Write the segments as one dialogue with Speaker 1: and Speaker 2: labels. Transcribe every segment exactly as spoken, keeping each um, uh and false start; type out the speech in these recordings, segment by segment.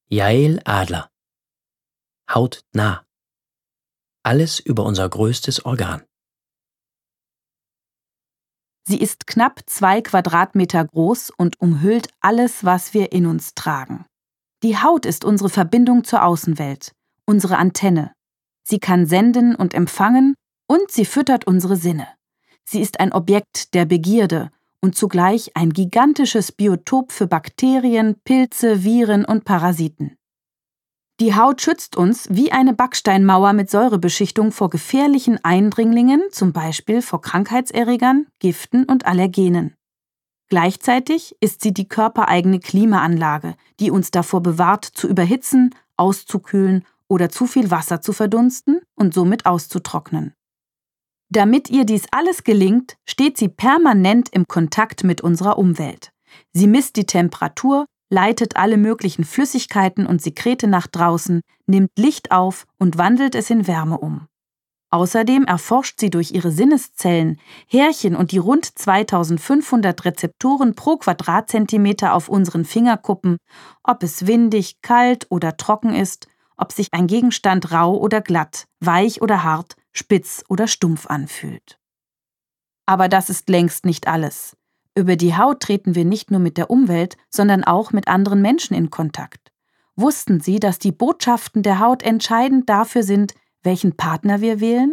Speaker 1: Jael Adler. Hautnah. Alles über unser größtes Organ.
Speaker 2: Sie ist knapp zwei Quadratmeter groß und umhüllt alles, was wir in uns tragen. Die Haut ist unsere Verbindung zur Außenwelt, unsere Antenne. Sie kann senden und empfangen und sie füttert unsere Sinne. Sie ist ein Objekt der Begierde und zugleich ein gigantisches Biotop für Bakterien, Pilze, Viren und Parasiten. Die Haut schützt uns wie eine Backsteinmauer mit Säurebeschichtung vor gefährlichen Eindringlingen, zum Beispiel vor Krankheitserregern, Giften und Allergenen. Gleichzeitig ist sie die körpereigene Klimaanlage, die uns davor bewahrt, zu überhitzen, auszukühlen oder zu viel Wasser zu verdunsten und somit auszutrocknen. Damit ihr dies alles gelingt, steht sie permanent im Kontakt mit unserer Umwelt. Sie misst die Temperatur, leitet alle möglichen Flüssigkeiten und Sekrete nach draußen, nimmt Licht auf und wandelt es in Wärme um. Außerdem erforscht sie durch ihre Sinneszellen, Härchen und die rund zweitausendfünfhundert Rezeptoren pro Quadratzentimeter auf unseren Fingerkuppen, ob es windig, kalt oder trocken ist, ob sich ein Gegenstand rau oder glatt, weich oder hart, spitz oder stumpf anfühlt. Aber das ist längst nicht alles. Über die Haut treten wir nicht nur mit der Umwelt, sondern auch mit anderen Menschen in Kontakt. Wussten Sie, dass die Botschaften der Haut entscheidend dafür sind, welchen Partner wir wählen?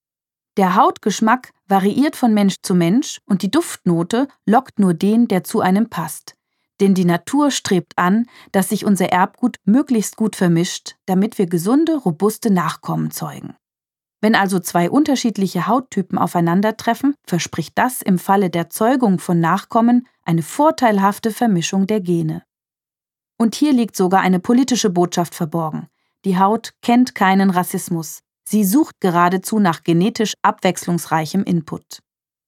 Speaker 2: Der Hautgeschmack variiert von Mensch zu Mensch und die Duftnote lockt nur den, der zu einem passt. Denn die Natur strebt an, dass sich unser Erbgut möglichst gut vermischt, damit wir gesunde, robuste Nachkommen zeugen. Wenn also zwei unterschiedliche Hauttypen aufeinandertreffen, verspricht das im Falle der Zeugung von Nachkommen eine vorteilhafte Vermischung der Gene. Und hier liegt sogar eine politische Botschaft verborgen. Die Haut kennt keinen Rassismus. Sie sucht geradezu nach genetisch abwechslungsreichem Input.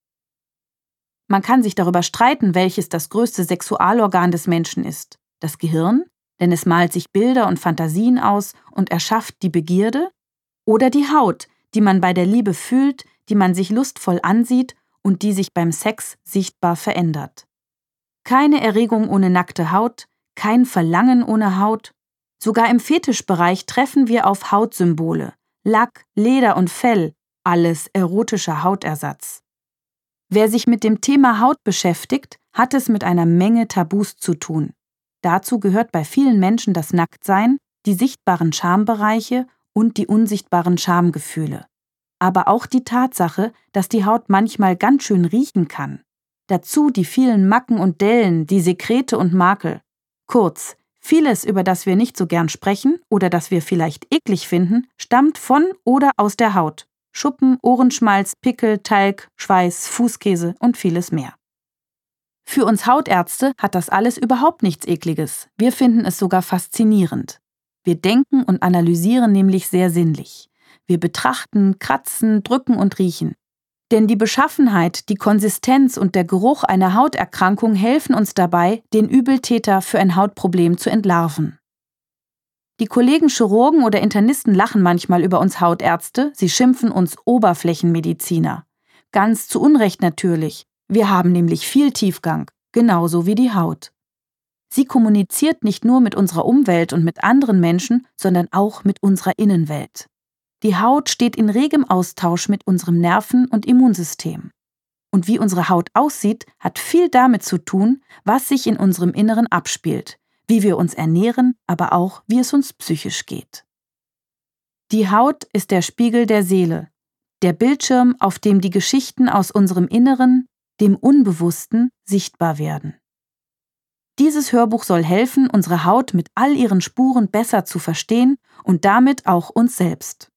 Speaker 2: Man kann sich darüber streiten, welches das größte Sexualorgan des Menschen ist. Das Gehirn, denn es malt sich Bilder und Fantasien aus und erschafft die Begierde, oder die Haut, die man bei der Liebe fühlt, die man sich lustvoll ansieht und die sich beim Sex sichtbar verändert. Keine Erregung ohne nackte Haut, kein Verlangen ohne Haut. Sogar im Fetischbereich treffen wir auf Hautsymbole. Lack, Leder und Fell, alles erotischer Hautersatz. Wer sich mit dem Thema Haut beschäftigt, hat es mit einer Menge Tabus zu tun. Dazu gehört bei vielen Menschen das Nacktsein, die sichtbaren Schambereiche und die unsichtbaren Schamgefühle. Aber auch die Tatsache, dass die Haut manchmal ganz schön riechen kann. Dazu die vielen Macken und Dellen, die Sekrete und Makel. Kurz, vieles, über das wir nicht so gern sprechen oder das wir vielleicht eklig finden, stammt von oder aus der Haut. Schuppen, Ohrenschmalz, Pickel, Talg, Schweiß, Fußkäse und vieles mehr. Für uns Hautärzte hat das alles überhaupt nichts Ekliges. Wir finden es sogar faszinierend. Wir denken und analysieren nämlich sehr sinnlich. Wir betrachten, kratzen, drücken und riechen. Denn die Beschaffenheit, die Konsistenz und der Geruch einer Hauterkrankung helfen uns dabei, den Übeltäter für ein Hautproblem zu entlarven. Die Kollegen Chirurgen oder Internisten lachen manchmal über uns Hautärzte, sie schimpfen uns Oberflächenmediziner. Ganz zu Unrecht natürlich. Wir haben nämlich viel Tiefgang, genauso wie die Haut. Sie kommuniziert nicht nur mit unserer Umwelt und mit anderen Menschen, sondern auch mit unserer Innenwelt. Die Haut steht in regem Austausch mit unserem Nerven- und Immunsystem. Und wie unsere Haut aussieht, hat viel damit zu tun, was sich in unserem Inneren abspielt, wie wir uns ernähren, aber auch, wie es uns psychisch geht. Die Haut ist der Spiegel der Seele, der Bildschirm, auf dem die Geschichten aus unserem Inneren, dem Unbewussten, sichtbar werden. Dieses Hörbuch soll helfen, unsere Haut mit all ihren Spuren besser zu verstehen und damit auch uns selbst.